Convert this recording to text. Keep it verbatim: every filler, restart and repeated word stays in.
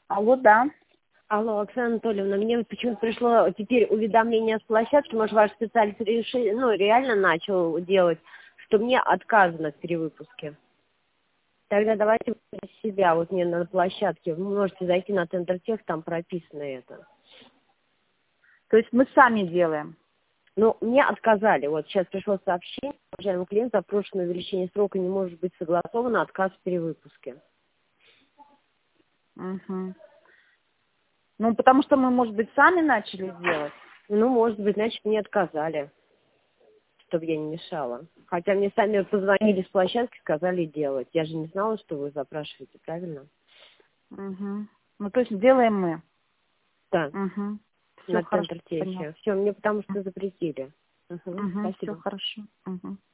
Алло, да. Алло, Оксана Анатольевна, мне почему-то пришло теперь уведомление с площадки, может, ваш специалист реши, ну, реально начал делать, что мне отказано в перевыпуске. Тогда давайте вы себя, вот мне на площадке, вы можете зайти на Тендертех, там прописано это. То есть мы сами делаем. Ну, мне отказали. Вот сейчас пришло сообщение, уважаемый клиент, запрошенное увеличение срока не может быть согласовано, отказ в перевыпуске. Угу. Ну, потому что мы, может быть, сами начали делать. Ну, может быть, значит, мне отказали, чтобы я не мешала. Хотя мне сами позвонили с площадки, сказали делать. Я же не знала, что вы запрашиваете, правильно? Угу. Ну, то есть делаем мы. Да, Угу. Все на хорошо, Тендертехе. понятно. Все, мне потому что запретили. Угу, Угу, все спасибо. хорошо. Угу.